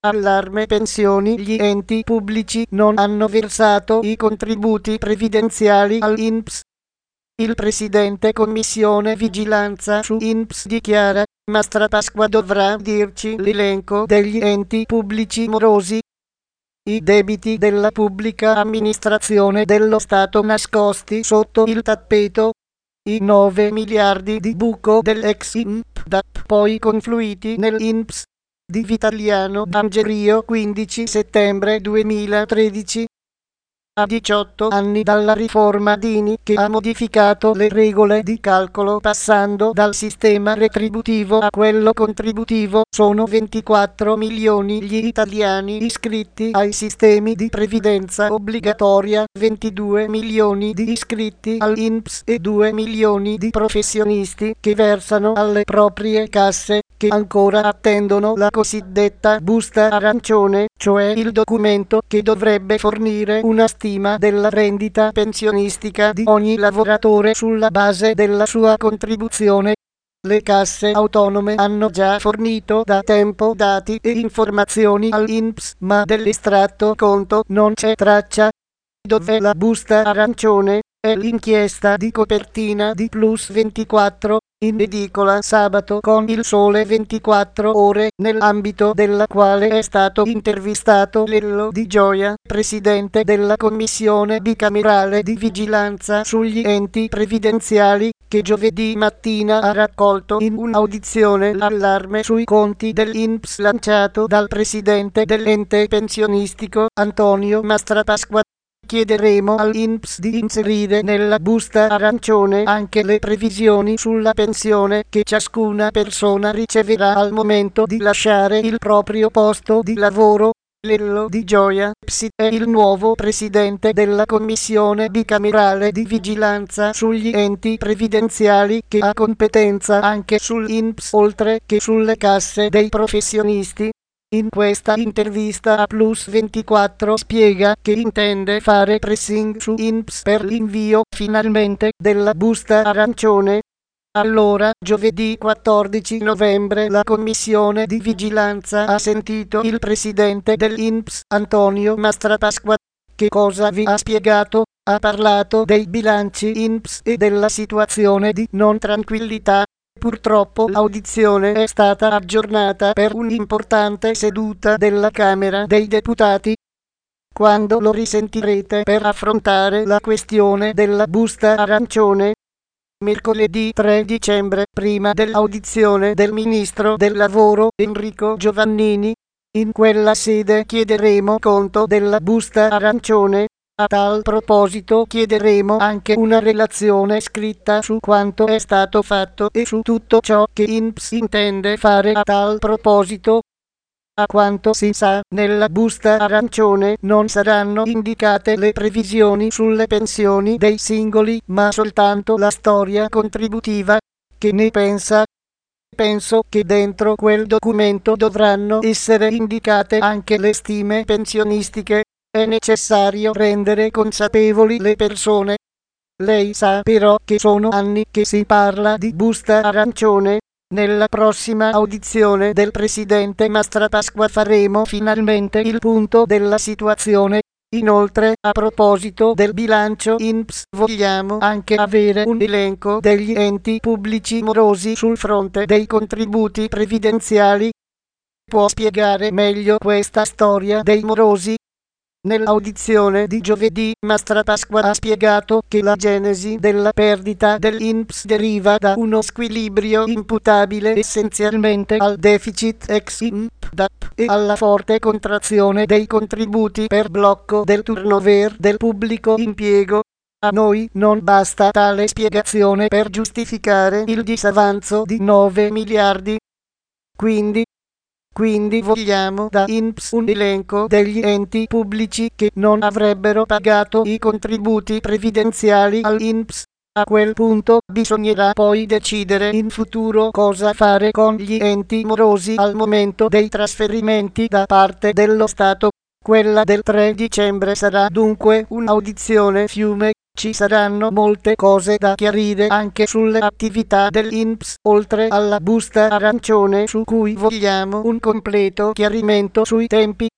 Allarme pensioni. Gli enti pubblici non hanno versato i contributi previdenziali all'INPS. Il presidente Commissione Vigilanza su INPS dichiara: Mastrapasqua dovrà dirci l'elenco degli enti pubblici morosi. I debiti della pubblica amministrazione dello Stato nascosti sotto il tappeto. I 9 miliardi di buco dell'ex INPDAP poi confluiti nell'INPS. Di Vitaliano D'Angerio, 15 settembre 2013. A 18 anni dalla riforma Dini, che ha modificato le regole di calcolo passando dal sistema retributivo a quello contributivo, sono 24 milioni gli italiani iscritti ai sistemi di previdenza obbligatoria, 22 milioni di iscritti all'INPS e 2 milioni di professionisti che versano alle proprie casse, che ancora attendono la cosiddetta busta arancione, cioè il documento che dovrebbe fornire una stima della rendita pensionistica di ogni lavoratore sulla base della sua contribuzione. Le casse autonome hanno già fornito da tempo dati e informazioni all'INPS, ma dell'estratto conto non c'è traccia. Dov'è la busta arancione? È l'inchiesta di copertina di Plus 24, in edicola sabato con Il Sole 24 Ore, nell'ambito della quale è stato intervistato Lello Di Gioia, presidente della Commissione bicamerale di vigilanza sugli enti previdenziali, che giovedì mattina ha raccolto in un'audizione l'allarme sui conti dell'INPS lanciato dal presidente dell'ente pensionistico Antonio Mastrapasqua. Chiederemo all'INPS di inserire nella busta arancione anche le previsioni sulla pensione che ciascuna persona riceverà al momento di lasciare il proprio posto di lavoro. Lello Di Gioia, PSI, è il nuovo presidente della Commissione bicamerale di vigilanza sugli enti previdenziali, che ha competenza anche sull'INPS oltre che sulle casse dei professionisti. In questa intervista a Plus 24 spiega che intende fare pressing su INPS per l'invio finalmente della busta arancione. Allora, giovedì 14 novembre la commissione di vigilanza ha sentito il presidente dell'INPS, Antonio Mastrapasqua. Che cosa vi ha spiegato? Ha parlato dei bilanci INPS e della situazione di non tranquillità. Purtroppo l'audizione è stata aggiornata per un'importante seduta della Camera dei Deputati. Quando lo risentirete per affrontare la questione della busta arancione? Mercoledì 3 dicembre, prima dell'audizione del ministro del lavoro Enrico Giovannini. In quella sede chiederemo conto della busta arancione. A tal proposito chiederemo anche una relazione scritta su quanto è stato fatto e su tutto ciò che INPS intende fare a tal proposito. A quanto si sa, nella busta arancione non saranno indicate le previsioni sulle pensioni dei singoli, ma soltanto la storia contributiva. Che ne pensa? Penso che dentro quel documento dovranno essere indicate anche le stime pensionistiche. È necessario rendere consapevoli le persone. Lei sa però che sono anni che si parla di busta arancione. Nella prossima audizione del presidente Mastrapasqua faremo finalmente il punto della situazione. Inoltre, a proposito del bilancio INPS, vogliamo anche avere un elenco degli enti pubblici morosi sul fronte dei contributi previdenziali. Può spiegare meglio questa storia dei morosi? Nell'audizione di giovedì Mastrapasqua ha spiegato che la genesi della perdita dell'INPS deriva da uno squilibrio imputabile essenzialmente al deficit ex INPDAP e alla forte contrazione dei contributi per blocco del turnover del pubblico impiego. A noi non basta tale spiegazione per giustificare il disavanzo di 9 miliardi. Quindi vogliamo da INPS un elenco degli enti pubblici che non avrebbero pagato i contributi previdenziali all'INPS. A quel punto bisognerà poi decidere in futuro cosa fare con gli enti morosi al momento dei trasferimenti da parte dello Stato. Quella del 3 dicembre sarà dunque un'audizione fiume. Ci saranno molte cose da chiarire anche sulle attività dell'INPS, oltre alla busta arancione su cui vogliamo un completo chiarimento sui tempi